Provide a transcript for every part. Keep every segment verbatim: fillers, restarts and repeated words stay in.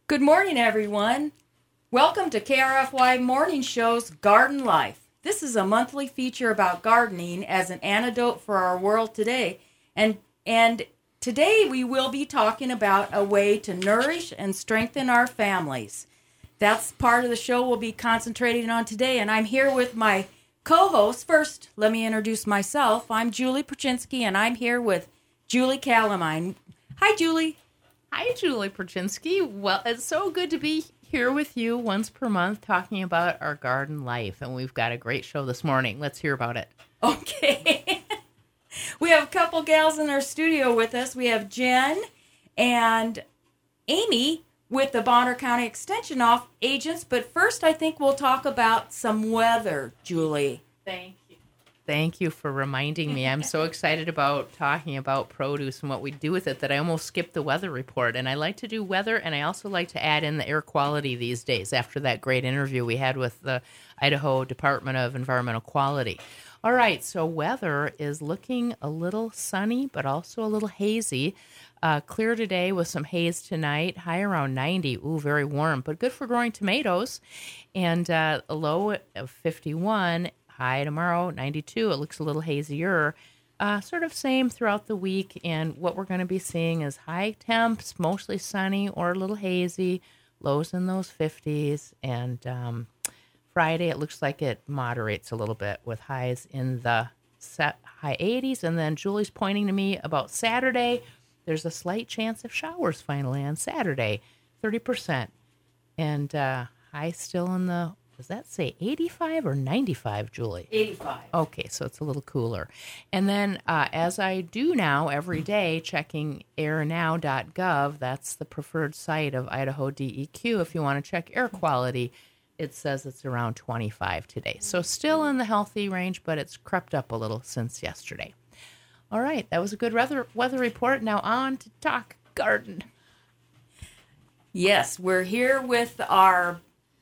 Good morning, everyone. Welcome to K R F Y Morning Show's Garden Life. This is a monthly feature about gardening as an antidote for our world today. And, and today we will be talking about a way to nourish and strengthen our families. That's part of the show we'll be concentrating on today. And I'm here with my co-host. First, let me introduce myself. I'm Julie Perchinsky, and I'm here with Julie Calamine. Hi, Julie. Hi, Julie Perchinsky. Well, it's so good to be here with you once per month talking about our garden life. And we've got a great show this morning. Let's hear about it. Okay. We have a couple gals in our studio with us. We have Jen and Amy with the Bonner County Extension off agents. But first, I think we'll talk about some weather, Julie. Thank you. Thank you for reminding me. I'm so excited about talking about produce and what we do with it that I almost skipped the weather report. And I like to do weather, and I also like to add in the air quality these days after that great interview we had with the Idaho Department of Environmental Quality. All right, so weather is looking a little sunny, but also a little hazy. Uh, clear today with some haze tonight, high around ninety. Ooh, very warm, but good for growing tomatoes. And uh, a low of fifty-one. High tomorrow, ninety-two. It looks a little hazier. Uh, sort of same throughout the week. And what we're going to be seeing is high temps, mostly sunny or a little hazy, lows in those fifties. And um, Friday, it looks like it moderates a little bit with highs in the set high eighties. And then Julie's pointing to me about Saturday. There's a slight chance of showers finally on Saturday, thirty percent. And uh, high still in the does that say eighty-five or ninety-five, Julie? eighty-five. Okay, so it's a little cooler. And then, uh, as I do now every day, checking air now dot gov, that's the preferred site of Idaho D E Q. If you want to check air quality, it says it's around twenty-five today. So still in the healthy range, but it's crept up a little since yesterday. All right, that was a good weather, weather report. Now on to talk garden. Yes, we're here with our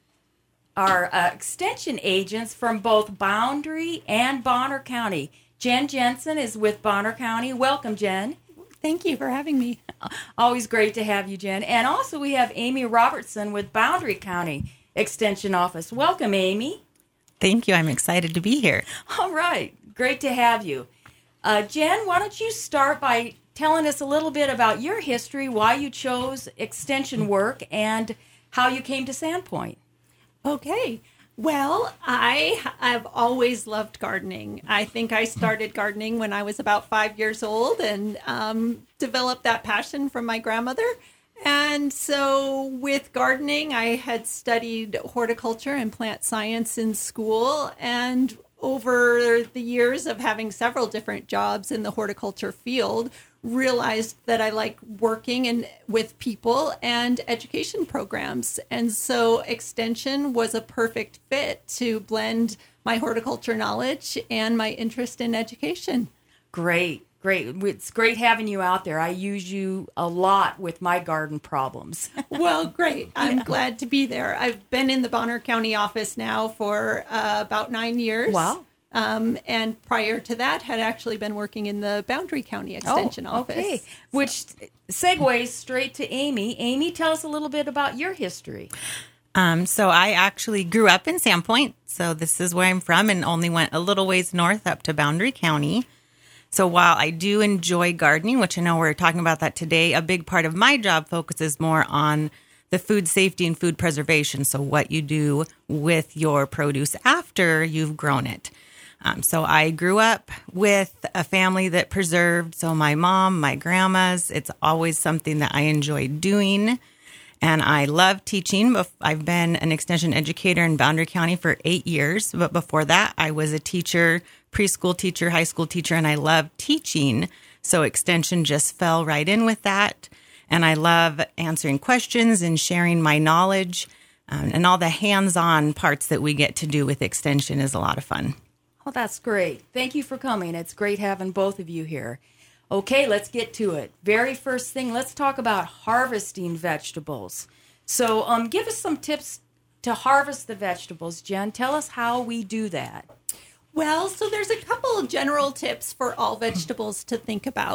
our uh, extension agents from both Boundary and Bonner County. Jen Jensen is with Bonner County. Welcome, Jen. Thank you for having me. Always great to have you, Jen. And also we have Amy Robertson with Boundary County Extension Office. Welcome, Amy. Thank you. I'm excited to be here. All right. Great to have you. Uh, Jen, why don't you start by telling us a little bit about your history, why you chose extension work, and how you came to Sandpoint. Okay. Well, I have always loved gardening. I think I started gardening when I was about five years old and um, developed that passion from my grandmother. And so with gardening, I had studied horticulture and plant science in school. And over the years of having several different jobs in the horticulture field, realized that I like working and with people and education programs. And so extension was a perfect fit to blend my horticulture knowledge and my interest in education. Great, great. It's great having you out there. I use you a lot with my garden problems. Well, great. I'm yeah. glad to be there. I've been in the Bonner County office now for uh, about nine years. Wow. Um, and prior to that, had actually been working in the Boundary County Extension oh, office. Okay, which segues straight to Amy. Amy, tell us a little bit about your history. Um, so I actually grew up in Sandpoint. So this is where I'm from, and only went a little ways north up to Boundary County. So while I do enjoy gardening, which I know we're talking about that today, a big part of my job focuses more on the food safety and food preservation. So what you do with your produce after you've grown it. Um, so I grew up with a family that preserved. So my mom, my grandmas, it's always something that I enjoyed doing. And I love teaching. I've been an extension educator in Boundary County for eight years. But before that, I was a teacher, preschool teacher, high school teacher, and I love teaching. So extension just fell right in with that. And I love answering questions and sharing my knowledge. Um, and all the hands-on parts that we get to do with extension is a lot of fun. Oh, that's great. Thank you for coming. It's great having both of you here. Okay, let's get to it. Very first thing, let's talk about harvesting vegetables. So um, give us some tips to harvest the vegetables, Jen. Tell us how we do that. Well, so there's a couple of general tips for all vegetables to think about.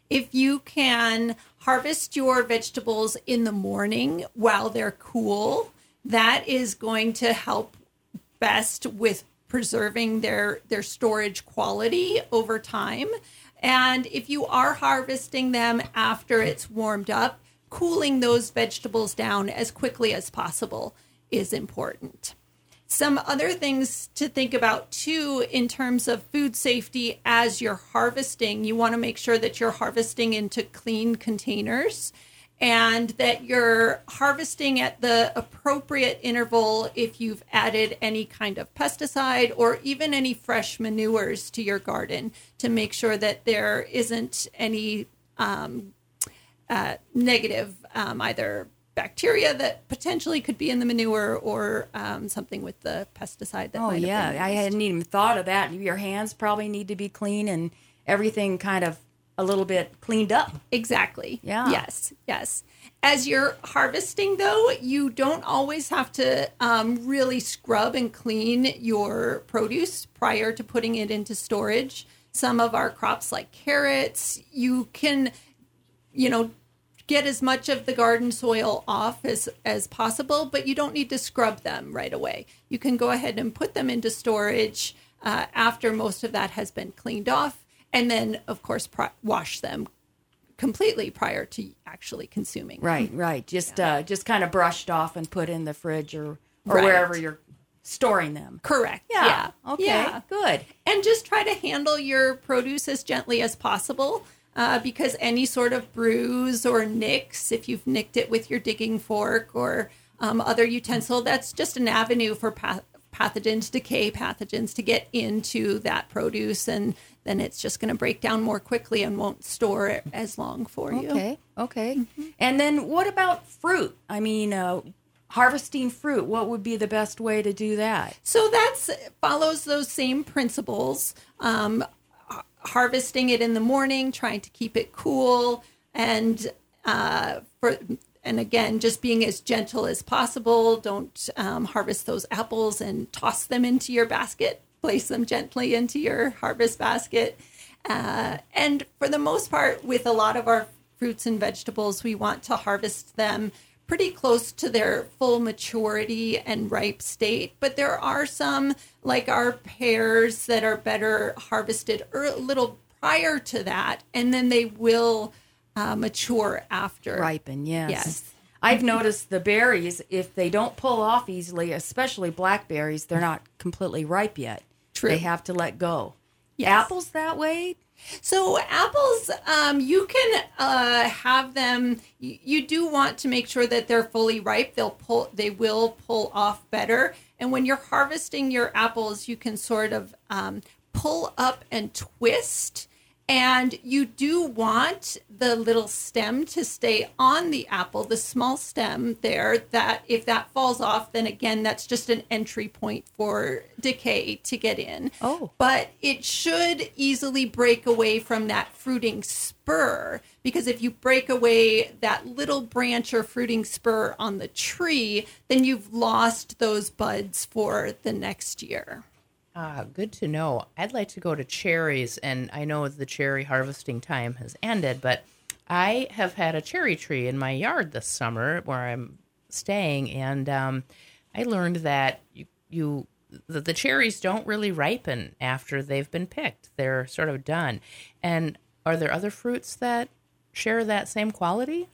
If you can harvest your vegetables in the morning while they're cool, that is going to help best with preserving their, their storage quality over time. And if you are harvesting them after it's warmed up, cooling those vegetables down as quickly as possible is important. Some other things to think about too in terms of food safety as you're harvesting, you want to make sure that you're harvesting into clean containers and that you're harvesting at the appropriate interval if you've added any kind of pesticide or even any fresh manures to your garden to make sure that there isn't any um, uh, negative um, either bacteria that potentially could be in the manure or um, something with the pesticide that Oh, might yeah. have been I used. hadn't even thought of that. Your hands probably need to be clean and everything kind of a little bit cleaned up. Exactly. Yeah. Yes. Yes. As you're harvesting, though, you don't always have to um, really scrub and clean your produce prior to putting it into storage. Some of our crops, like carrots, you can, you know, get as much of the garden soil off as, as possible, but you don't need to scrub them right away. You can go ahead and put them into storage uh, after most of that has been cleaned off. And then, of course, pri- wash them completely prior to actually consuming. Right, right. Just uh, just kind of brushed off and put in the fridge or, or Right. wherever you're storing them. Correct. Yeah. Yeah. Okay, Yeah. good. And just try to handle your produce as gently as possible uh, because any sort of bruise or nicks, if you've nicked it with your digging fork or um, other utensil, that's just an avenue for path- pathogens, decay pathogens to get into that produce. And then it's just going to break down more quickly and won't store it as long for you. Okay, okay. And then what about fruit? I mean, uh, harvesting fruit, what would be the best way to do that? So that's follows those same principles. Um, h- harvesting it in the morning, trying to keep it cool, and uh, for and again, just being as gentle as possible. Don't um, harvest those apples and toss them into your basket. Place them gently into your harvest basket. Uh, and for the most part, with a lot of our fruits and vegetables, we want to harvest them pretty close to their full maturity and ripe state. But there are some, like our pears, that are better harvested a little prior to that, and then they will uh, mature after. Ripen, yes. Yes. I've noticed the berries, if they don't pull off easily, especially blackberries, they're not completely ripe yet. True. They have to let go. Yes. Apples that way? So apples, um, you can uh, have them. You, you do want to make sure that they're fully ripe. They'll pull. They will pull off better. And when you're harvesting your apples, you can sort of um, pull up and twist. And you do want the little stem to stay on the apple, the small stem there, that if that falls off, then again, that's just an entry point for decay to get in. Oh. But it should easily break away from that fruiting spur, because if you break away that little branch or fruiting spur on the tree, then you've lost those buds for the next year. Ah, good to know. I'd like to go to cherries, and I know the cherry harvesting time has ended, but I have had a cherry tree in my yard this summer where I'm staying, and um, I learned that you, you the, the cherries don't really ripen after they've been picked. They're sort of done. And are there other fruits that share that same quality?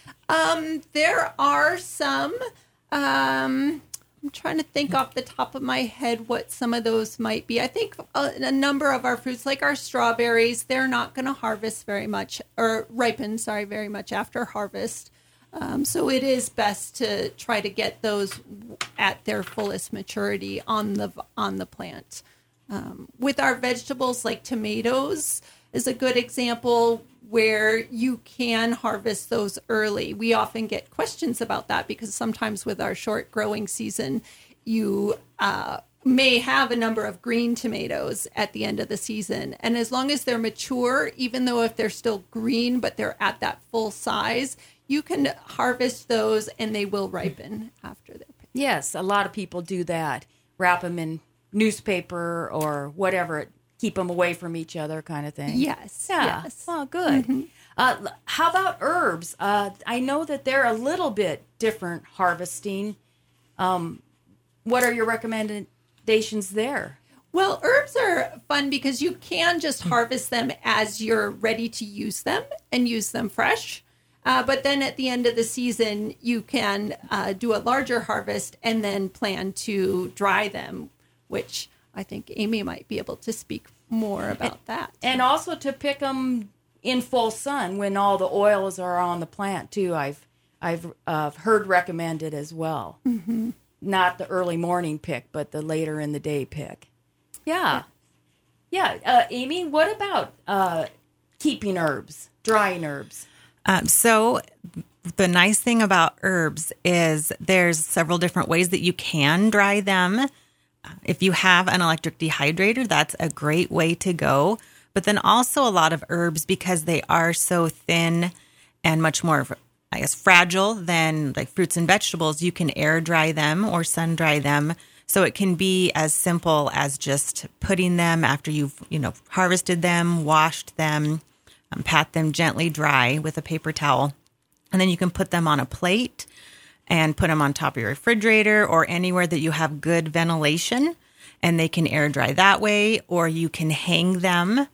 Um, there are some. Um, I'm trying to think off the top of my head what some of those might be. I think a, a number of our fruits, like our strawberries, they're not going to harvest very much, or ripen, sorry, very much after harvest. Um, so it is best to try to get those at their fullest maturity on the on the plant. Um, with our vegetables, like tomatoes is a good example where you can harvest those early. We often get questions about that because sometimes with our short growing season, you uh, may have a number of green tomatoes at the end of the season. And as long as they're mature, even though if they're still green, but they're at that full size, you can harvest those and they will ripen after they're picked. Yes, a lot of people do that. Wrap them in newspaper or whatever, keep them away from each other kind of thing. Yes. Yeah. Yes. Oh, good. Uh, l- how about herbs? Uh, I know that they're a little bit different harvesting. Um, what are your recommendations there? Well, herbs are fun because you can just harvest them as you're ready to use them and use them fresh. Uh, but then at the end of the season, you can uh, do a larger harvest and then plan to dry them, which I think Amy might be able to speak more about that. And also to pick them in full sun when all the oils are on the plant too. I've I've uh, heard recommended as well. Mm-hmm. Not the early morning pick, but the later in the day pick. Yeah, yeah. Uh, Amy, what about uh, keeping herbs, drying herbs? Um, so the nice thing about herbs is there's several different ways that you can dry them. If you have an electric dehydrator, that's a great way to go. But then also a lot of herbs, because they are so thin and much more, I guess, fragile than like fruits and vegetables, you can air dry them or sun dry them. So it can be as simple as just putting them after you've, you know, harvested them, washed them, um, pat them gently dry with a paper towel. And then you can put them on a plate and put them on top of your refrigerator or anywhere that you have good ventilation, and they can air dry that way, or you can hang them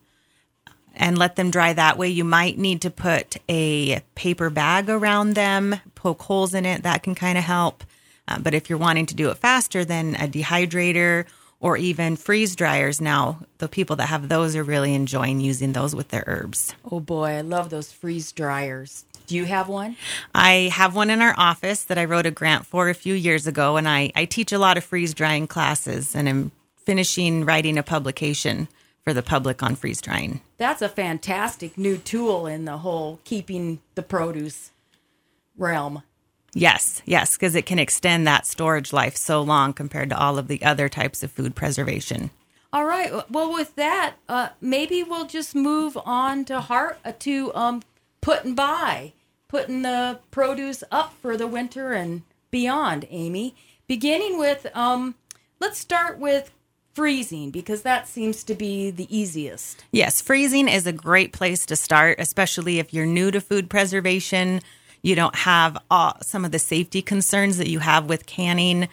and let them dry that way. You might need to put a paper bag around them, poke holes in it. That can kind of help. Uh, but if you're wanting to do it faster, then a dehydrator or even freeze dryers. Now, the people that have those are really enjoying using those with their herbs. Oh boy, I love those freeze dryers. Do you have one? I have one in our office that I wrote a grant for a few years ago, and I, I teach a lot of freeze drying classes, and I'm finishing writing a publication for the public on freeze drying. That's a fantastic new tool in the whole keeping the produce realm. Yes, yes, because it can extend that storage life so long compared to all of the other types of food preservation. All right. Well, with that, uh, maybe we'll just move on to heart uh, to um, putting by, putting the produce up for the winter and beyond. Amy, beginning with, um, let's start with freezing, because that seems to be the easiest. Yes, freezing is a great place to start, especially if you're new to food preservation. You don't have all, some of the safety concerns that you have with canning.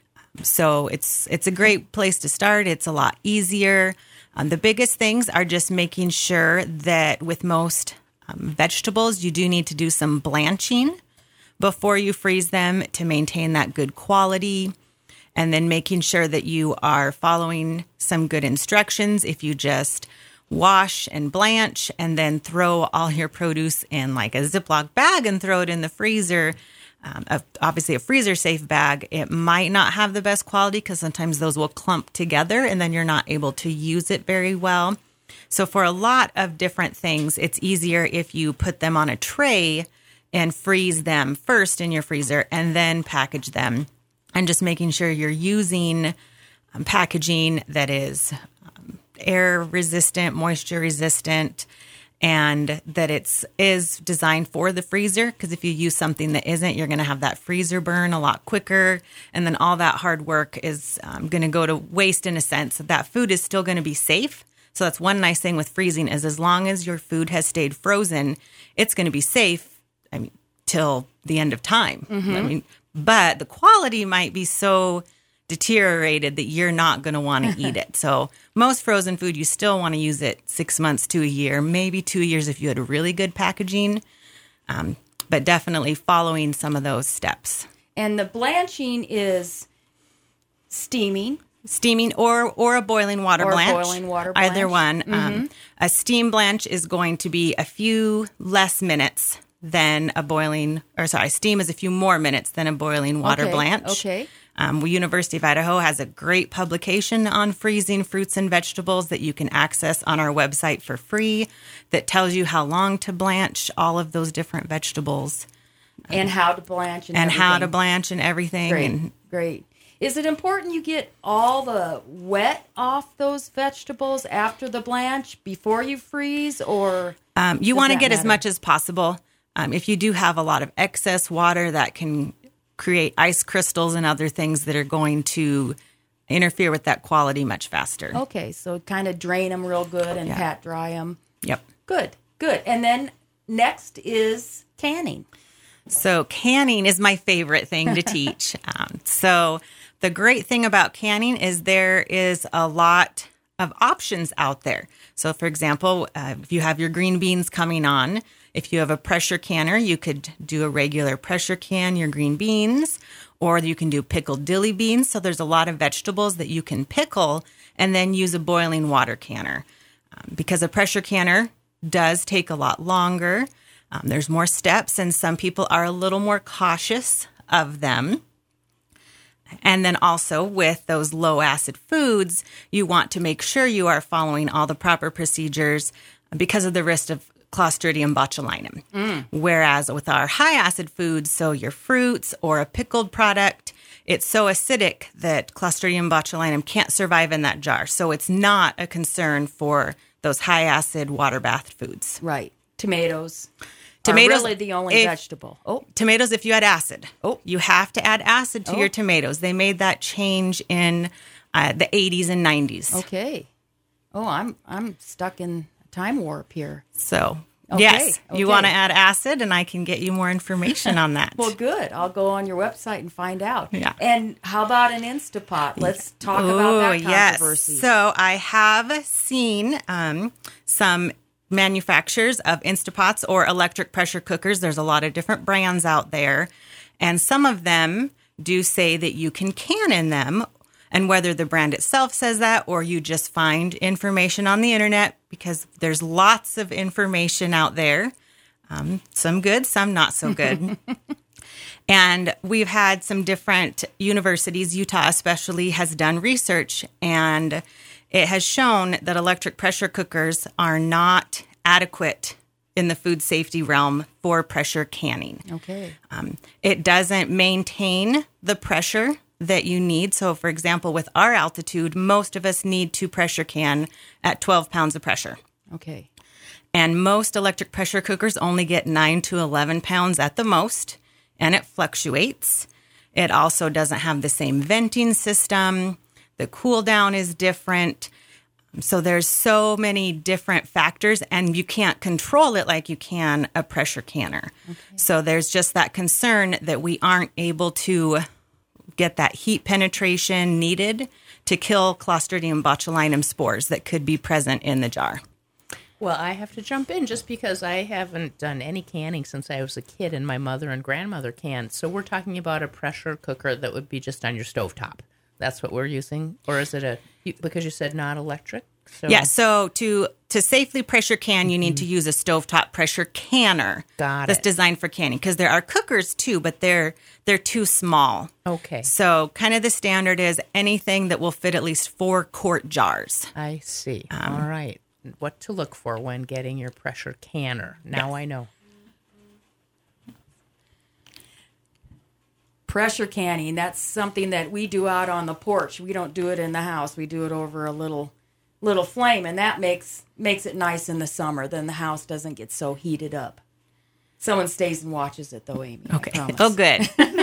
So it's it's a great place to start. It's a lot easier. Um, the biggest things are just making sure that with most um, vegetables, you do need to do some blanching before you freeze them to maintain that good quality. And then making sure that you are following some good instructions. If you just wash and blanch and then throw all your produce in like a Ziploc bag and throw it in the freezer, um, a, obviously a freezer safe bag, it might not have the best quality because sometimes those will clump together and then you're not able to use it very well. So for a lot of different things, it's easier if you put them on a tray and freeze them first in your freezer and then package them. And just making sure you're using um, packaging that is um, air resistant, moisture resistant, and that it's is designed for the freezer. Because if you use something that isn't, you're going to have that freezer burn a lot quicker, and then all that hard work is um, going to go to waste in a sense. That food is still going to be safe. So that's one nice thing with freezing is as long as your food has stayed frozen, it's going to be safe. I mean, till the end of time. Mm-hmm. I mean. But the quality might be so deteriorated that you're not going to want to eat it. So most frozen food, you still want to use it six months to a year, maybe two years if you had a really good packaging, um, but definitely following some of those steps. And the blanching is steaming. Steaming or or a boiling water or blanch. boiling water blanch. Either one. Mm-hmm. Um, a steam blanch is going to be a few less minutes than a boiling, or sorry, steam is a few more minutes than a boiling water okay, blanch. Okay. Um, University of Idaho has a great publication on freezing fruits and vegetables that you can access on our website for free that tells you how long to blanch all of those different vegetables. And how to blanch and, and everything. how to blanch and everything. Great, and, great. Is it important you get all the wet off those vegetables after the blanch before you freeze, or um, you want to get matter? as much as possible. Um, if you do have a lot of excess water, that can create ice crystals and other things that are going to interfere with that quality much faster. Okay, so kind of drain them real good and Yeah. pat dry them. Yep. Good, good. And then next is canning. So canning is my favorite thing to teach. Um, so the great thing about canning is there is a lot of options out there. So for example, uh, if you have your green beans coming on, if you have a pressure canner, you could do a regular pressure can your green beans, or you can do pickled dilly beans. So there's a lot of vegetables that you can pickle and then use a boiling water canner. Um, because a pressure canner does take a lot longer. Um, there's more steps, and some people are a little more cautious of them. And then also with those low acid foods, you want to make sure you are following all the proper procedures because of the risk of Clostridium botulinum. Mm. Whereas with our high acid foods, so your fruits or a pickled product, it's so acidic that Clostridium botulinum can't survive in that jar. So it's not a concern for those high acid water bath foods. Right. Tomatoes. Tomatoes are really the only if, vegetable. Oh, tomatoes. If you add acid, oh, you have to add acid to oh. your tomatoes. They made that change in uh, the eighties and nineties. Okay. Oh, I'm I'm stuck in time warp here. So okay. yes, okay. you want to add acid, and I can get you more information on that. Well, good. I'll go on your website and find out. Yeah. And how about an Instapot? Let's talk Ooh, about that controversy. Yes. So I have seen um, some manufacturers of Instapots or electric pressure cookers. There's a lot of different brands out there, and some of them do say that you can can in them, and whether the brand itself says that or you just find information on the internet, because there's lots of information out there, um, some good, some not so good. And we've had some different universities, Utah especially has done research, and it has shown that electric pressure cookers are not adequate in the food safety realm for pressure canning. Okay. Um, it doesn't maintain the pressure that you need. So, for example, with our altitude, most of us need to pressure can at twelve pounds of pressure. Okay. And most electric pressure cookers only get nine to eleven pounds at the most, and it fluctuates. It also doesn't have the same venting system. The cool down is different. So there's so many different factors, and you can't control it like you can a pressure canner. Okay. So there's just that concern that we aren't able to get that heat penetration needed to kill Clostridium botulinum spores that could be present in the jar. Well, I have to jump in just because I haven't done any canning since I was a kid, and my mother and grandmother canned. So we're talking about a pressure cooker that would be just on your stovetop. That's what we're using? Or is it a, because you said not electric? So. Yeah, so to to safely pressure can, you need mm-hmm. to use a stovetop pressure canner. Got that's it. designed for canning. Because there are cookers too, but they're they're too small. Okay. So kind of the standard is anything that will fit at least four quart jars. I see. Um, All right. What to look for when getting your pressure canner. Now yes. I know. Pressure canning, that's something that we do out on the porch. We don't do it in the house. We do it over a little little flame, and that makes makes it nice in the summer. Then the house doesn't get so heated up. Someone stays and watches it, though, Amy. Okay. Oh, good.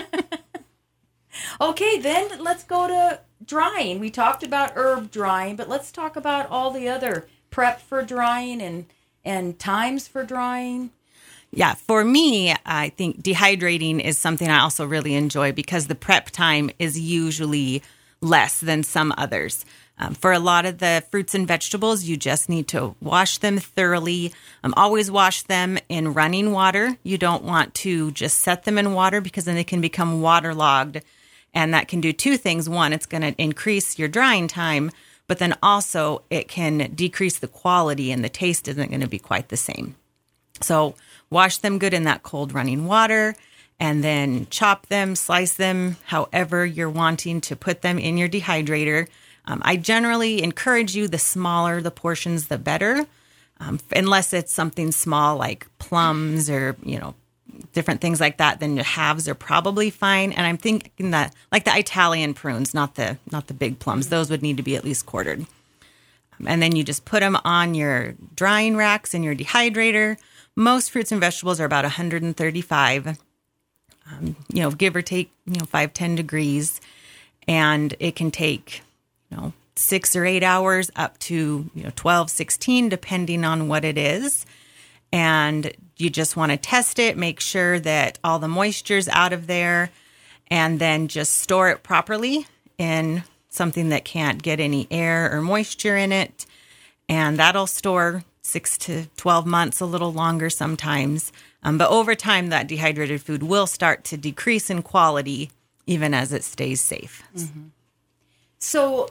Okay, then let's go to drying. We talked about herb drying, but let's talk about all the other prep for drying and and times for drying. Yeah, for me, I think dehydrating is something I also really enjoy because the prep time is usually less than some others. Um, for a lot of the fruits and vegetables, you just need to wash them thoroughly. Um, always wash them in running water. You don't want to just set them in water because then they can become waterlogged. And that can do two things. One, it's going to increase your drying time, but then also it can decrease the quality and the taste isn't going to be quite the same. So wash them good in that cold running water and then chop them, slice them, however you're wanting to put them in your dehydrator. Um, I generally encourage you, the smaller the portions, the better, um, unless it's something small like plums or, you know, different things like that, then the halves are probably fine. And I'm thinking that like the Italian prunes, not the not the big plums, those would need to be at least quartered. Um, and then you just put them on your drying racks in your dehydrator. Most fruits and vegetables are about one hundred thirty-five, um, you know, give or take, you know, five, ten degrees. And it can take, you know, six or eight hours up to, you know, twelve, sixteen, depending on what it is. And you just want to test it, make sure that all the moisture's out of there, and then just store it properly in something that can't get any air or moisture in it. And that'll store six to twelve months, a little longer sometimes. Um, but over time, that dehydrated food will start to decrease in quality, even as it stays safe. Mm-hmm. So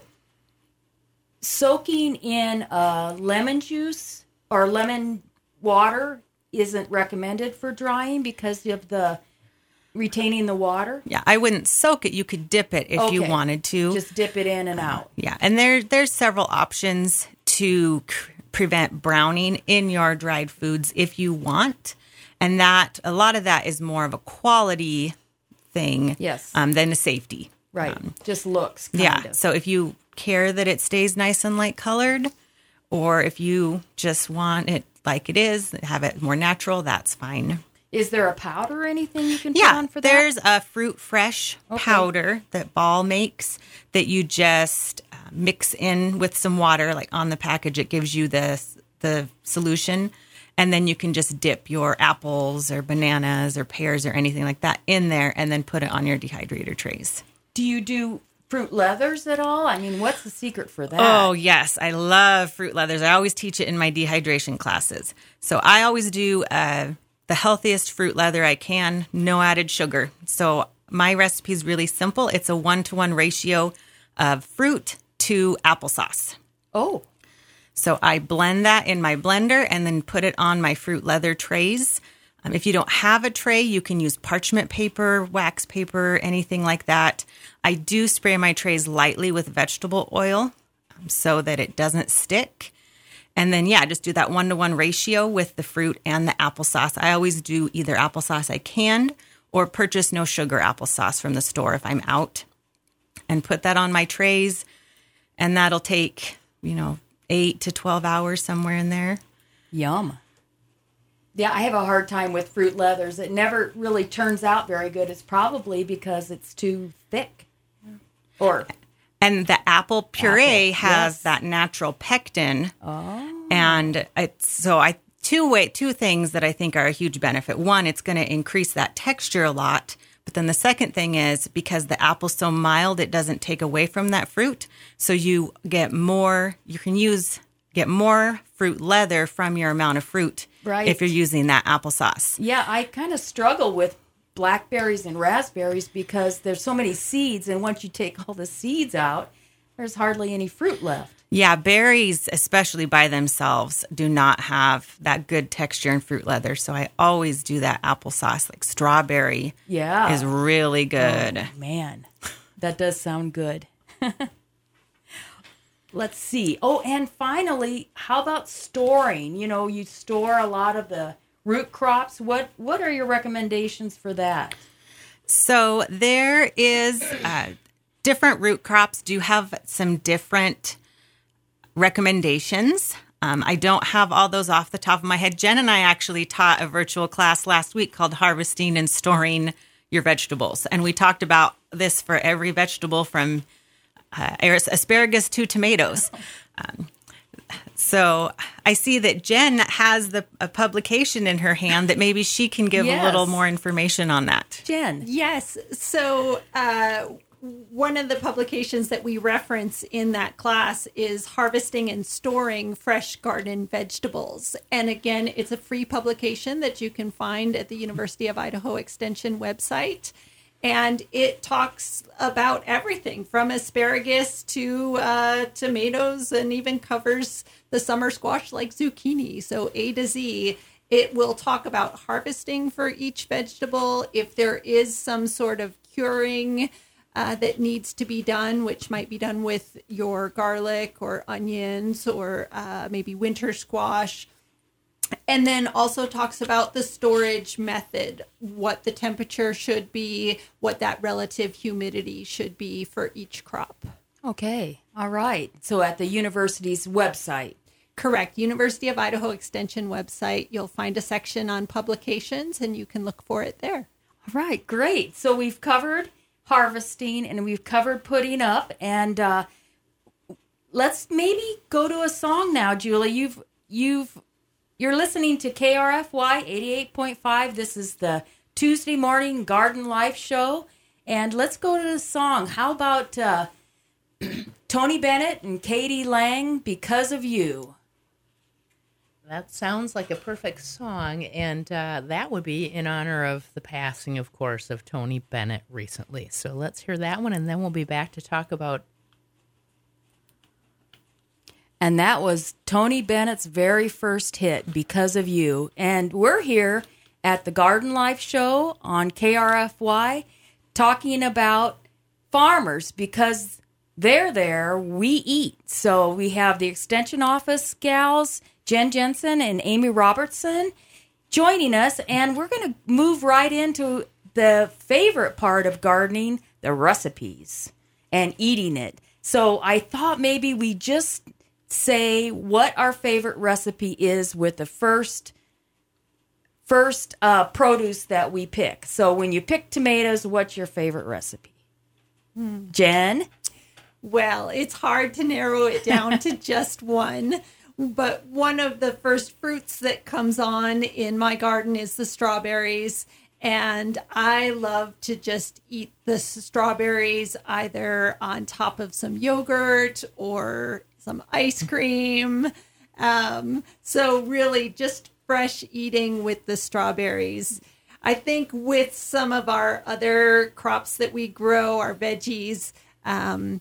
soaking in uh, lemon juice or lemon water isn't recommended for drying because of the retaining the water? Yeah, I wouldn't soak it. You could dip it if Okay. you wanted to. Just dip it in and out. Yeah, and there there's several options to c- prevent browning in your dried foods if you want. And that a lot of that is more of a quality thing Yes. um, than a safety. Right. Um, Just looks. Kind yeah. Of. So if you care that it stays nice and light colored, or if you just want it like it is, have it more natural, that's fine. Is there a powder or anything you can put Yeah, on for that? there's a fruit fresh Okay. powder that Ball makes that you just uh, mix in with some water. Like on the package, it gives you the the solution, and then you can just dip your apples or bananas or pears or anything like that in there, and then put it on your dehydrator trays. Do you do fruit leathers at all? I mean, what's the secret for that? Oh, yes. I love fruit leathers. I always teach it in my dehydration classes. So I always do uh, the healthiest fruit leather I can, no added sugar. So my recipe is really simple. It's a one-to-one ratio of fruit to applesauce. Oh, So I blend that in my blender and then put it on my fruit leather trays. Um, if you don't have a tray, you can use parchment paper, wax paper, anything like that. I do spray my trays lightly with vegetable oil um, so that it doesn't stick. And then, yeah, just do that one-to-one ratio with the fruit and the applesauce. I always do either applesauce I canned or purchase no sugar applesauce from the store if I'm out, and put that on my trays. And that'll take, you know, eight to twelve hours, somewhere in there. yum. Yeah, I have a hard time with fruit leathers. It never really turns out very good. It's probably because it's too thick. Or, And the apple puree Apple, has yes. that natural pectin. oh, And it's, so I two way two things that I think are a huge benefit. One, it's going to increase that texture a lot. But then the second thing is because the apple's so mild, it doesn't take away from that fruit. So you get more, you can use, get more fruit leather from your amount of fruit. Right. If you're using that applesauce. yeah, I kind of struggle with blackberries and raspberries because there's so many seeds, and once you take all the seeds out, there's hardly any fruit left. Yeah, berries, especially by themselves, do not have that good texture and fruit leather. So I always do that applesauce. Like strawberry Yeah. is really good. Oh, man, that does sound good. Let's see. Oh, and finally, how about storing? You know, you store a lot of the root crops. What what are your recommendations for that? So there is uh, different root crops do have some different recommendations. Um, I don't have all those off the top of my head. Jen and I actually taught a virtual class last week called Harvesting and Storing Your Vegetables. And we talked about this for every vegetable from uh, asparagus to tomatoes. Um, so I see that Jen has the a publication in her hand that maybe she can give Yes. a little more information on that. Jen. Yes. So, uh, one of the publications that we reference in that class is Harvesting and Storing Fresh Garden Vegetables. And again, it's a free publication that you can find at the University of Idaho Extension website. And it talks about everything from asparagus to uh, tomatoes, and even covers the summer squash like zucchini. So A to Z. It will talk about harvesting for each vegetable, if there is some sort of curing uh, that needs to be done, which might be done with your garlic or onions or uh, maybe winter squash. And then also talks about the storage method, what the temperature should be, what that relative humidity should be for each crop. Okay. All right. So at the university's website. Correct. University of Idaho Extension website. You'll find a section on publications, and you can look for it there. All right. Great. So we've covered harvesting and we've covered putting up, and uh, let's maybe go to a song now, Julie. You've you've You're listening to K R F Y eighty-eight point five. This is the Tuesday morning Garden Life show. And let's go to the song. How about uh, Tony Bennett and Katie Lang, Because of You? That sounds like a perfect song, and uh, that would be in honor of the passing, of course, of Tony Bennett recently. So let's hear that one, and then we'll be back to talk about. And that was Tony Bennett's very first hit, Because of You. And we're here at the Garden Life show on K R F Y talking about farmers, because they're there, we eat. So we have the Extension Office gals, Jen Jensen and Amy Robertson, joining us, and we're going to move right into the favorite part of gardening, the recipes and eating it. So I thought maybe we just say what our favorite recipe is with the first first uh, produce that we pick. So when you pick tomatoes, what's your favorite recipe? Hmm. Jen? Well, it's hard to narrow it down to just one. But one of the first fruits that comes on in my garden is the strawberries. And I love to just eat the strawberries either on top of some yogurt or some ice cream. Um, so really just fresh eating with the strawberries. I think with some of our other crops that we grow, our veggies, um,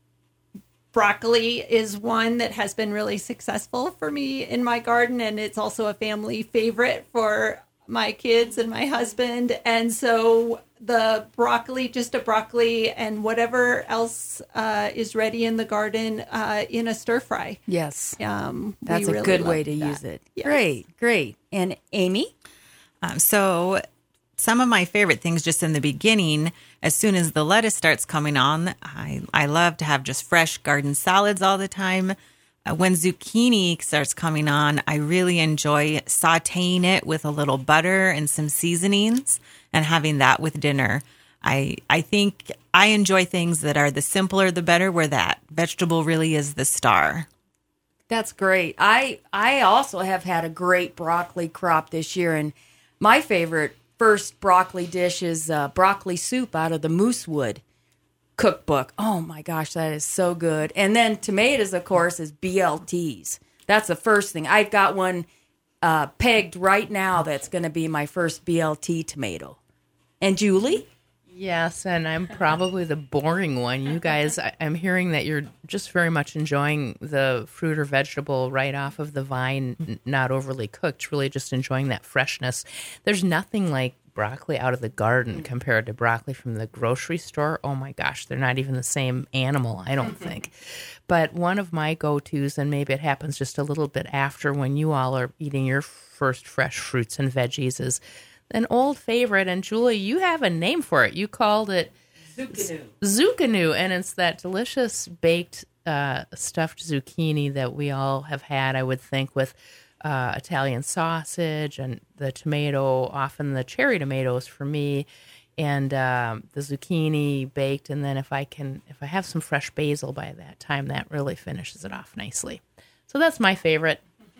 broccoli is one that has been really successful for me in my garden, and it's also a family favorite for my kids and my husband. And so the broccoli, just a broccoli, and whatever else uh, is ready in the garden uh, in a stir fry. Yes. Um, That's we a really good way love to that. use it. Yes. Great, great. And Amy? Um, so some of my favorite things just in the beginning, as soon as the lettuce starts coming on, I, I love to have just fresh garden salads all the time. Uh, when zucchini starts coming on, I really enjoy sauteing it with a little butter and some seasonings and having that with dinner. I I think I enjoy things that are the simpler the better, where that vegetable really is the star. That's great. I I also have had a great broccoli crop this year, and my favorite first broccoli dish is uh, broccoli soup out of the Moosewood cookbook. Oh my gosh, that is so good. And then tomatoes, of course, is B L Ts. That's the first thing. I've got one uh, pegged right now that's going to be my first B L T tomato. And Julie? Yes, and I'm probably the boring one. You guys, I, I'm hearing that you're just very much enjoying the fruit or vegetable right off of the vine, n- not overly cooked, really just enjoying that freshness. There's nothing like broccoli out of the garden compared to broccoli from the grocery store. Oh my gosh, they're not even the same animal, I don't think. But one of my go-tos, and maybe it happens just a little bit after when you all are eating your first fresh fruits and veggies, is an old favorite, and Julie, you have a name for it. You called it Zucchini. Zucchini, and it's that delicious baked uh, stuffed zucchini that we all have had, I would think, with uh, Italian sausage and the tomato, often the cherry tomatoes for me, and um, the zucchini baked, and then if I can, if I have some fresh basil by that time, that really finishes it off nicely. So that's my favorite.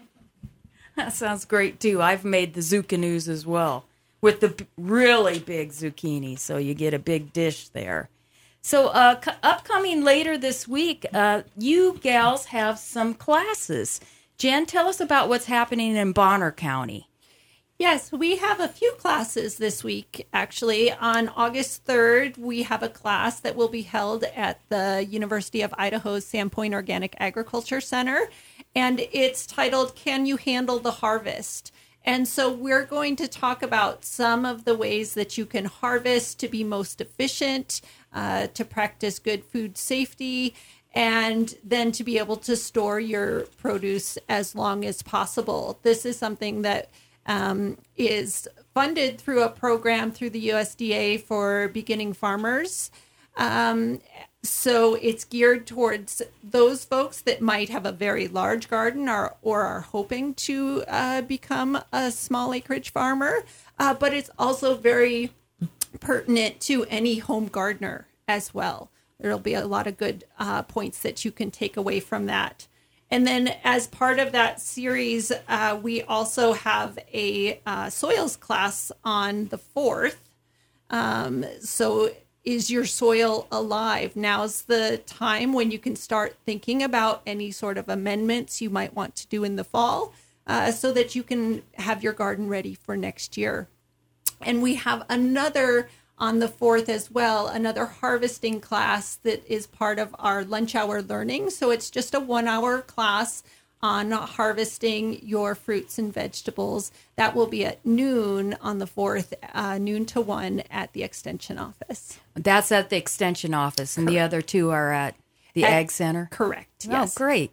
That sounds great, too. I've made the zucchinis as well, with the b- really big zucchini, so you get a big dish there. So uh, c- upcoming later this week, uh, you gals have some classes. Jen, tell us about what's happening in Bonner County. Yes, we have a few classes this week, actually. On August third, we have a class that will be held at the University of Idaho's Sandpoint Organic Agriculture Center, and it's titled, Can You Handle the Harvest? And so we're going to talk about some of the ways that you can harvest to be most efficient, uh, to practice good food safety, and then to be able to store your produce as long as possible. This is something that um, is funded through a program through the U S D A for beginning farmers. Um, so it's geared towards those folks that might have a very large garden or, or are hoping to uh, become a small acreage farmer. Uh, but it's also very pertinent to any home gardener as well. There'll be a lot of good uh, points that you can take away from that. And then as part of that series, uh, we also have a uh, soils class on the fourth. Um, so is your soil alive? Now's the time when you can start thinking about any sort of amendments you might want to do in the fall uh, so that you can have your garden ready for next year. And we have another on the fourth as well, another harvesting class that is part of our lunch hour learning. So it's just a one hour class on harvesting your fruits and vegetables. That will be at noon on the fourth, uh, noon to one at the Extension office. That's at the Extension office, and the other two are at the At- Ag Center? Correct, yes. Oh, great.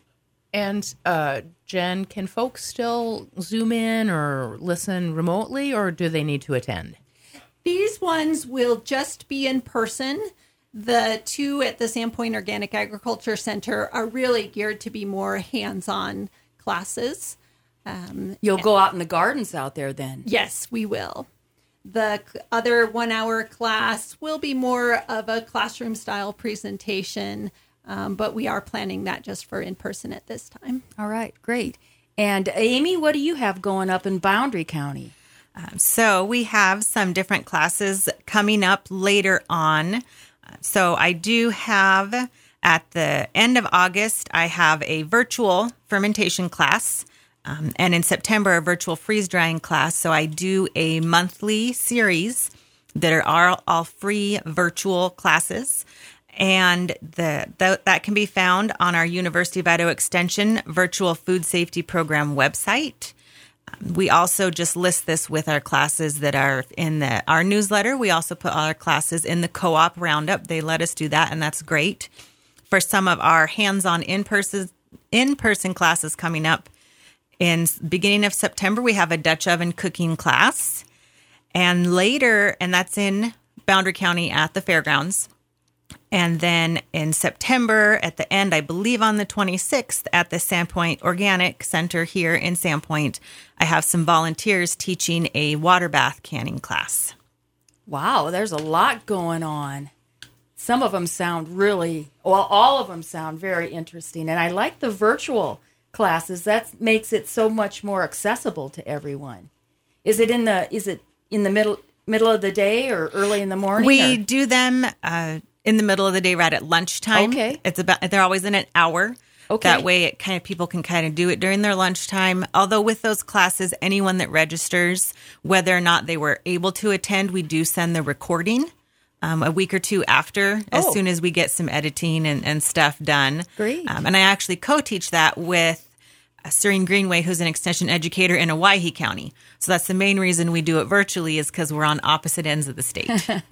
And uh, Jen, can folks still Zoom in or listen remotely, or do they need to attend? These ones will just be in person. The two at the Sandpoint Organic Agriculture Center are really geared to be more hands-on classes. Um, You'll go out in the gardens out there then. yes, we will. The c- other one-hour class will be more of a classroom-style presentation, um, but we are planning that just for in-person at this time. All right, great. And Amy, what do you have going up in Boundary County? Um, so we have some different classes coming up later on. So I do have at the end of August, I have a virtual fermentation class. Um, and in September, a virtual freeze drying class. So I do a monthly series that are all, all free virtual classes. And the, the that can be found on our University of Idaho Extension Virtual Food Safety Program website. We also just list this with our classes that are in the our newsletter. We also put all our classes in the co-op roundup. They let us do that, and that's great. For some of our hands-on in-person in-person classes coming up in beginning of September, we have a Dutch oven cooking class. And later, and that's in Boundary County at the fairgrounds. And then in September, at the end, I believe on the twenty-sixth, at the Sandpoint Organic Center here in Sandpoint, I have some volunteers teaching a water bath canning class. Wow, there's a lot going on. Some of them sound really, well, all of them sound very interesting. And I like the virtual classes. That makes it so much more accessible to everyone. Is it in the, is it in the middle, middle of the day or early in the morning? We or? do them uh, in the middle of the day, right at lunchtime. Okay. It's about, they're always in an hour. Okay. That way it kind of, people can kind of do it during their lunchtime. Although with those classes, anyone that registers, whether or not they were able to attend, we do send the recording um, a week or two after, as Oh. soon as we get some editing and, and stuff done. Great. Um, and I actually co-teach that with uh, Serene Greenway, who's an extension educator in Owyhee County. So that's the main reason we do it virtually, is because we're on opposite ends of the state.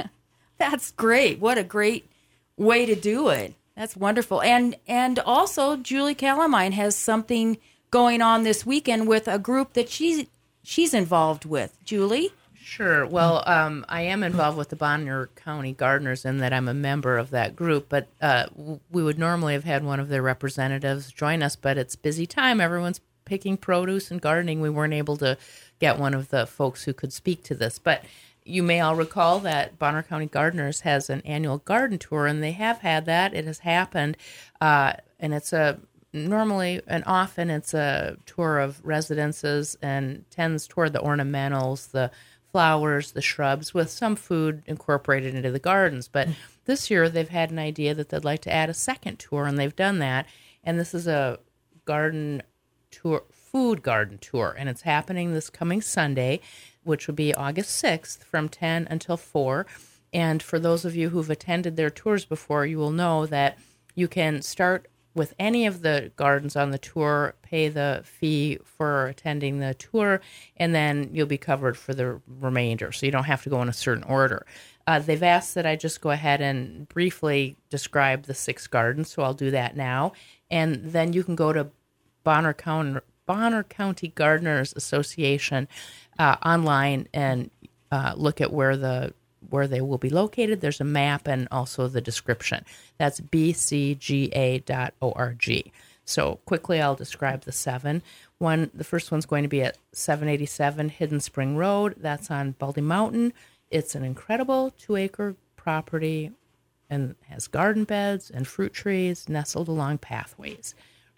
That's great. What a great way to do it. That's wonderful. And and also Julie Calamine has something going on this weekend with a group that she's she's involved with. Julie? Sure. Well, um, I am involved with the Bonner County Gardeners in that I'm a member of that group, but uh, w- we would normally have had one of their representatives join us, but it's busy time. Everyone's picking produce and gardening. We weren't able to get one of the folks who could speak to this, but you may all recall that Bonner County Gardeners has an annual garden tour, and they have had that. It has happened, uh, and it's a normally and often it's a tour of residences and tends toward the ornamentals, the flowers, the shrubs, with some food incorporated into the gardens. But this year they've had an idea that they'd like to add a second tour, and they've done that. And this is a garden tour, food garden tour, and it's happening this coming Sunday, which will be August sixth from ten until four. And for those of you who've attended their tours before, you will know that you can start with any of the gardens on the tour, pay the fee for attending the tour, and then you'll be covered for the remainder. So you don't have to go in a certain order. Uh, they've asked that I just go ahead and briefly describe the six gardens, so I'll do that now. And then you can go to Bonner County, Bonner County Gardeners Association uh, online and uh, look at where the where they will be located. There's a map and also the description. That's b c g a dot org. So quickly, I'll describe the seven. One, the first one's going to be at seven eighty-seven Hidden Spring Road. That's on Baldy Mountain. It's an incredible two-acre property and has garden beds and fruit trees nestled along pathways.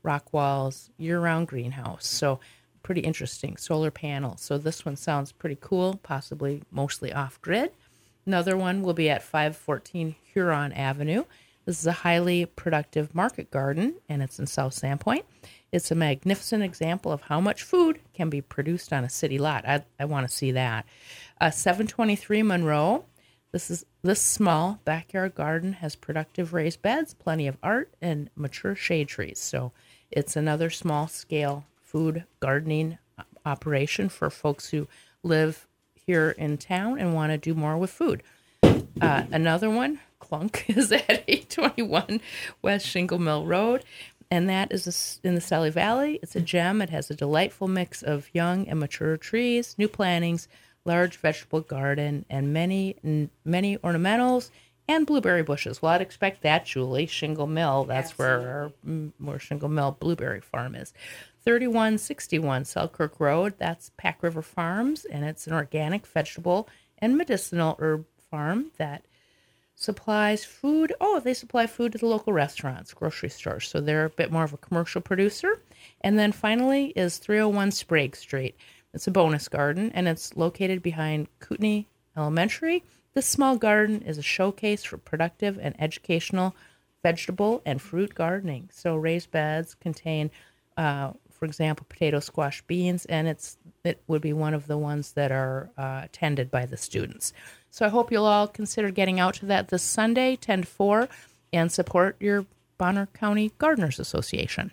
rock walls, year-round greenhouse. So pretty interesting. Solar panels. So this one sounds pretty cool, possibly mostly off-grid. Another one will be at five fourteen Huron Avenue. This is a highly productive market garden, and it's in South Sandpoint. It's a magnificent example of how much food can be produced on a city lot. I, I want to see that. Uh, seven twenty-three Monroe. This is this small backyard garden has productive raised beds, plenty of art, and mature shade trees. So it's another small-scale food gardening operation for folks who live here in town and want to do more with food. Uh, another one, Clunk, is at eight twenty-one West Shingle Mill Road, and that is a, in the Sally Valley. It's a gem. It has a delightful mix of young and mature trees, new plantings, large vegetable garden, and many many ornamentals and blueberry bushes. Well, I'd expect that, Julie. Shingle Mill, that's Absolutely. where our, where Shingle Mill Blueberry Farm is. thirty-one sixty-one Selkirk Road, that's Pack River Farms, and it's an organic vegetable and medicinal herb farm that supplies food. Oh, they supply food to the local restaurants, grocery stores, so they're a bit more of a commercial producer. And then finally is three oh one Sprague Street. It's a bonus garden, and it's located behind Kootenai Elementary. This small garden is a showcase for productive and educational vegetable and fruit gardening. So raised beds contain, uh, for example, potato, squash, beans, and it's it would be one of the ones that are uh, attended by the students. So I hope you'll all consider getting out to that this Sunday, ten to four, and support your Bonner County Gardeners Association.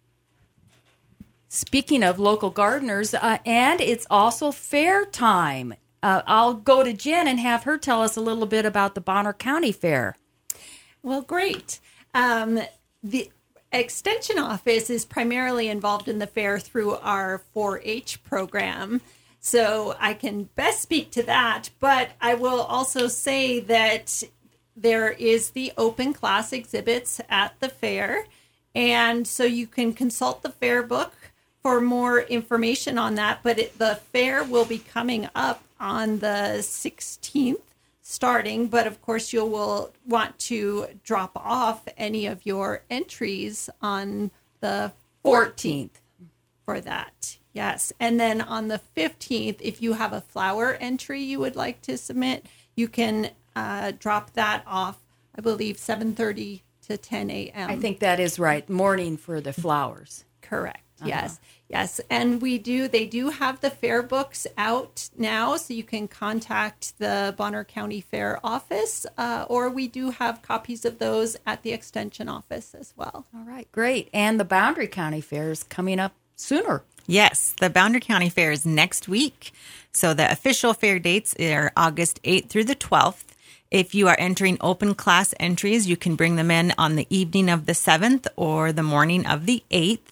Speaking of local gardeners, uh, and it's also fair time. Uh, I'll go to Jen and have her tell us a little bit about the Bonner County Fair. Well, great. Um, the Extension Office is primarily involved in the fair through our four H program, so I can best speak to that, but I will also say that there is the open class exhibits at the fair, and so you can consult the fair book for more information on that, but it, the fair will be coming up on the sixteenth starting, but of course you will want to drop off any of your entries on the fourteenth for that. Yes. And then on the fifteenth, if you have a flower entry you would like to submit, you can uh, drop that off, I believe, seven thirty to ten a.m. I think that is right. Morning for the flowers. Correct. Yes. Uh-huh. Yes. And we do, they do have the fair books out now, so you can contact the Bonner County Fair office, uh, or we do have copies of those at the Extension office as well. All right. Great. And the Boundary County Fair is coming up sooner. Yes. The Boundary County Fair is next week. So the official fair dates are August eighth through the twelfth. If you are entering open class entries, you can bring them in on the evening of the seventh or the morning of the eighth.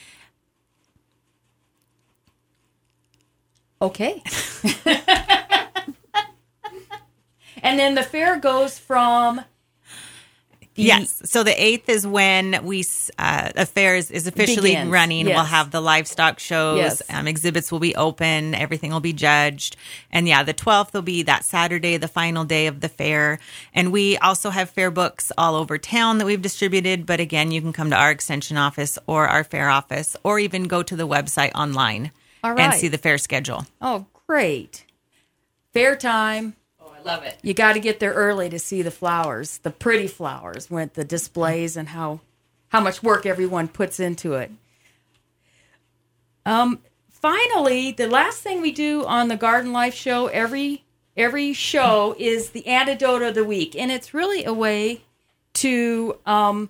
Okay. And then the fair goes from... The yes. So the eighth is when we uh, a fair is, is officially begins. running. Yes. We'll have the livestock shows. Yes. Um, exhibits will be open. Everything will be judged. And yeah, the twelfth will be that Saturday, the final day of the fair. And we also have fair books all over town that we've distributed. But again, you can come to our extension office or our fair office, or even go to the website online All right. and see the fair schedule. Oh, great. Fair time. Love it. You got to get there early to see the flowers, the pretty flowers, with the displays and how how much work everyone puts into it. Um, finally, the last thing we do on the Garden Life show every every show is the antidote of the week, and it's really a way to um,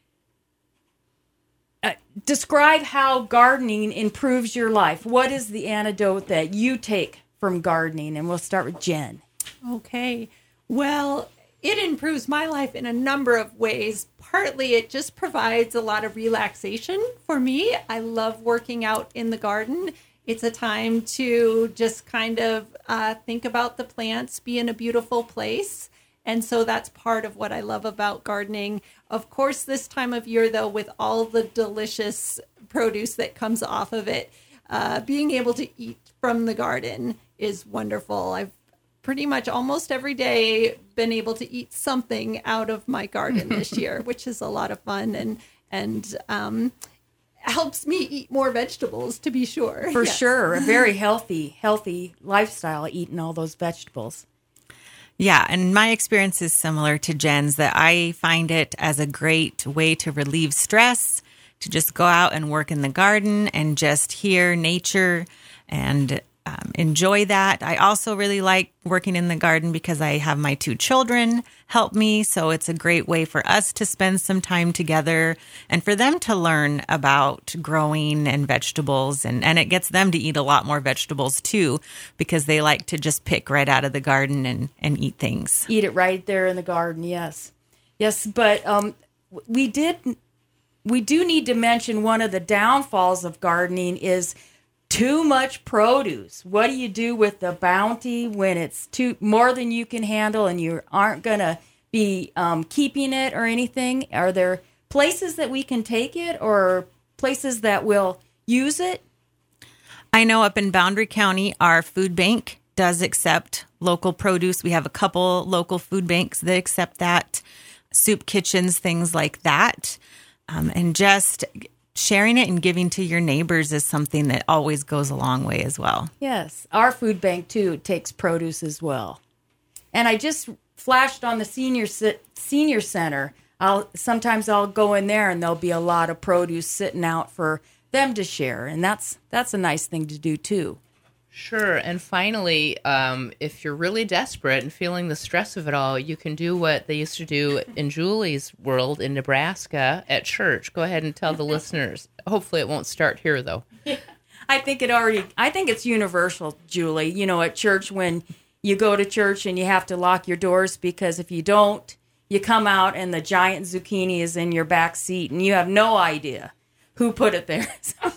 uh, describe how gardening improves your life. What is the antidote that you take from gardening? And we'll start with Jen. Okay. Well, it improves my life in a number of ways. Partly, it just provides a lot of relaxation for me. I love working out in the garden. It's a time to just kind of uh, think about the plants, be in a beautiful place. And so that's part of what I love about gardening. Of course, this time of year, though, with all the delicious produce that comes off of it, uh, being able to eat from the garden is wonderful. I've pretty much almost every day been able to eat something out of my garden this year, which is a lot of fun. And, and um, helps me eat more vegetables, to be sure. For Yes. sure. A very healthy, healthy lifestyle, eating all those vegetables. Yeah, and my experience is similar to Jen's, that I find it as a great way to relieve stress, to just go out and work in the garden and just hear nature and um, enjoy that. I also really like working in the garden because I have my two children help me. So it's a great way for us to spend some time together and for them to learn about growing and vegetables. And, and it gets them to eat a lot more vegetables too, because they like to just pick right out of the garden and, and eat things. Eat it right there in the garden, yes. Yes, but um, we did, we do need to mention one of the downfalls of gardening is too much produce. What do you do with the bounty when it's too more than you can handle and you aren't going to be um, keeping it or anything? Are there places that we can take it or places that will use it? I know up in Boundary County, our food bank does accept local produce. We have a couple local food banks that accept that, soup kitchens, things like that. Um, and just sharing it and giving to your neighbors is something that always goes a long way as well. Yes, our food bank too takes produce as well. And I just flashed on the senior senior center. I'll sometimes I'll go in there and there'll be a lot of produce sitting out for them to share, and that's that's a nice thing to do too. Sure. And finally, um, if you're really desperate and feeling the stress of it all, you can do what they used to do in Julie's world in Nebraska at church. Go ahead and tell the listeners. Hopefully it won't start here, though. I think it already, I think it's universal, Julie. You know, at church, when you go to church and you have to lock your doors because if you don't, you come out and the giant zucchini is in your back seat and you have no idea who put it there.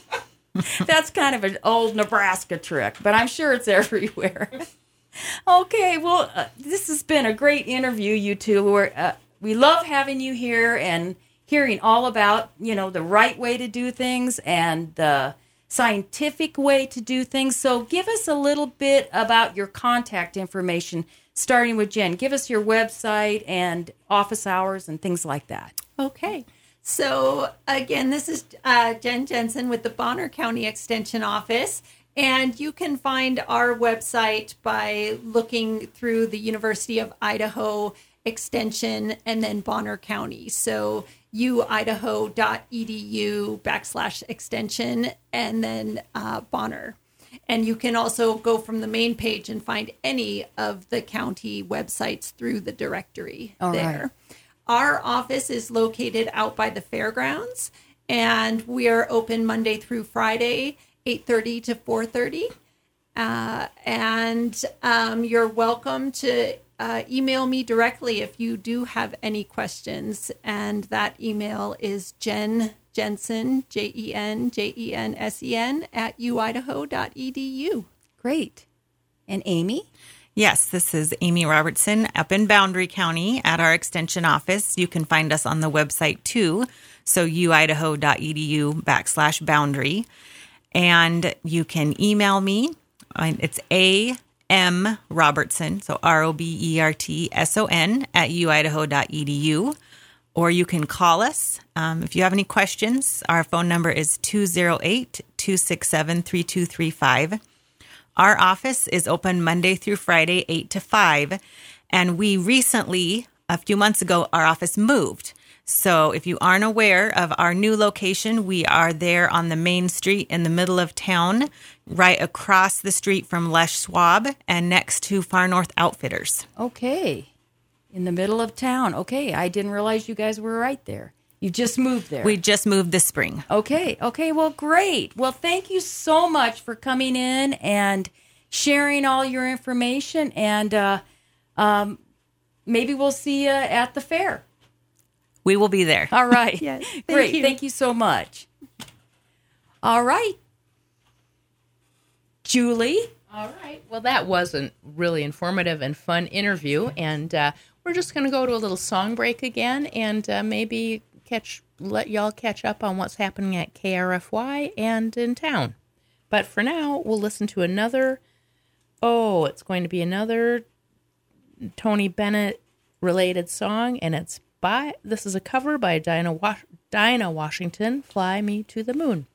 That's kind of an old Nebraska trick, but I'm sure it's everywhere. Okay, well, uh, this has been a great interview, you two. We're, uh, we love having you here and hearing all about, you know, the right way to do things and the scientific way to do things. So give us a little bit about your contact information, starting with Jen. Give us your website and office hours and things like that. Okay. So again, this is uh, Jen Jensen with the Bonner County Extension Office, and you can find our website by looking through the University of Idaho Extension and then Bonner County. So uidaho.edu backslash extension and then uh, Bonner. And you can also go from the main page and find any of the county websites through the directory All there. right. Our office is located out by the fairgrounds, and we are open Monday through Friday, eight thirty to four thirty. Uh, and um, you're welcome to uh, email me directly if you do have any questions. And that email is Jen Jensen, J E N J E N S E N, at uidaho.edu. Great. And Amy? Yes, this is Amy Robertson up in Boundary County at our extension office. You can find us on the website too, so uidaho.edu backslash boundary. And you can email me. It's A M Robertson, so R O B E R T S O N at uidaho.edu. Or you can call us. Um, if you have any questions, our phone number is two oh eight, two six seven, three two three five. Our office is open Monday through Friday, eight to five. And we recently, a few months ago, our office moved. So if you aren't aware of our new location, we are there on the main street in the middle of town, right across the street from Les Schwab and next to Far North Outfitters. Okay. In the middle of town. Okay. I didn't realize you guys were right there. You just moved there. We just moved this spring. Okay. Okay. Well, great. Well, thank you so much for coming in and sharing all your information. And uh, um, maybe we'll see you at the fair. We will be there. All right. Yes. Thank Great. you. Thank you so much. All right. Julie? All right. Well, that was a really informative and fun interview. And uh, we're just going to go to a little song break again and uh, maybe catch let y'all catch up on what's happening at K R F Y and in town. But for now, we'll listen to another, oh, it's going to be another Tony Bennett related song, and it's by this is a cover by Dinah, Was- Dinah Washington, Fly Me to the Moon.